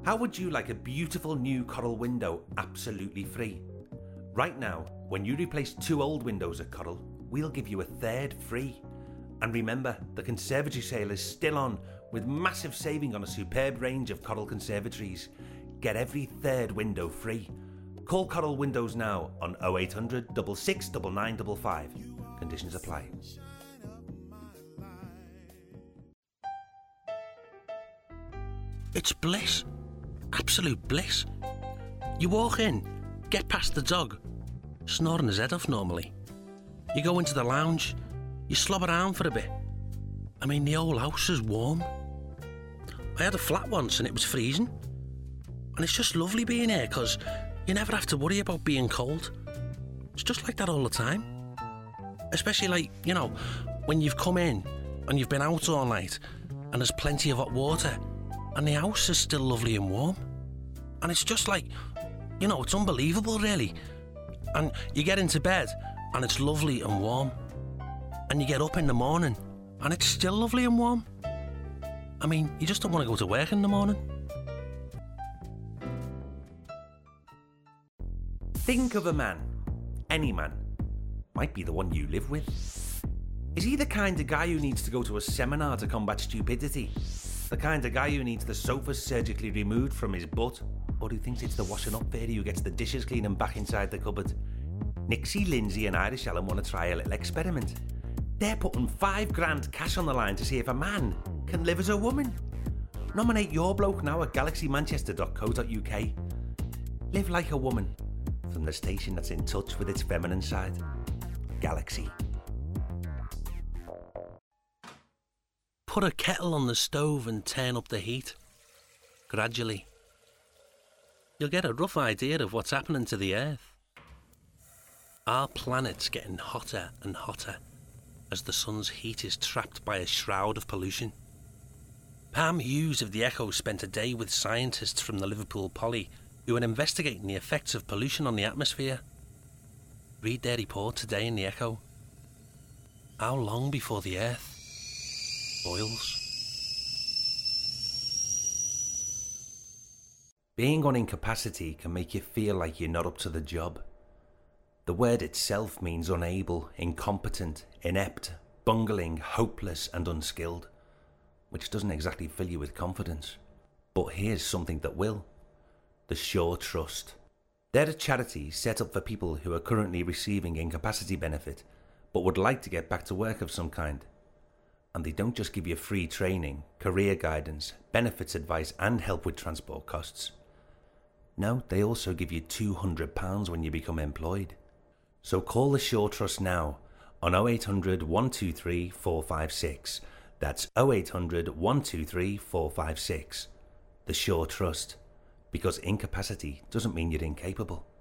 How would you like a beautiful new Coral window absolutely free? Right now, when you replace 2 old windows at Coral, we'll give you a 3rd free. And remember, the conservatory sale is still on, with massive saving on a superb range of Coral conservatories. Get every 3rd window free. Call Coral Windows now on 0800 66 9955. Conditions apply. It's bliss. Absolute bliss. You walk in, get past the dog, snoring his head off normally. You go into the lounge, you slob around for a bit. I mean, the whole house is warm. I had a flat once and it was freezing. And it's just lovely being here because you never have to worry about being cold. It's just like that all the time. Especially like, you know, when you've come in and you've been out all night and there's plenty of hot water and the house is still lovely and warm. And it's just like, you know, it's unbelievable really. And you get into bed and it's lovely and warm. And you get up in the morning and it's still lovely and warm. I mean, you just don't want to go to work in the morning. Think of a man, any man, might be the one you live with. Is he the kind of guy who needs to go to a seminar to combat stupidity? The kind of guy who needs the sofa surgically removed from his butt? Or who thinks it's the washing up fairy who gets the dishes clean and back inside the cupboard? Nixie, Lindsay and Irish Ellen want to try a little experiment. They're putting $5,000 cash on the line to see if a man can live as a woman. Nominate your bloke now at galaxymanchester.co.uk. Live like a woman. From the station that's in touch with its feminine side. Galaxy. Put a kettle on the stove and turn up the heat. Gradually. You'll get a rough idea of what's happening to the Earth. Our planet's getting hotter and hotter as the sun's heat is trapped by a shroud of pollution. Pam Hughes of The Echo spent a day with scientists from the Liverpool Poly who are investigating the effects of pollution on the atmosphere. Read their report today in The Echo. How long before the Earth boils? Being on incapacity can make you feel like you're not up to the job. The word itself means unable, incompetent, inept, bungling, hopeless and unskilled, which doesn't exactly fill you with confidence. But here's something that will. The Sure Trust. They're a charity set up for people who are currently receiving incapacity benefit but would like to get back to work of some kind. And they don't just give you free training, career guidance, benefits advice and help with transport costs. No, they also give you £200 when you become employed. So call the Sure Trust now on 0800 123 456. That's 0800 123 456. The Sure Trust. Because incapacity doesn't mean you're incapable.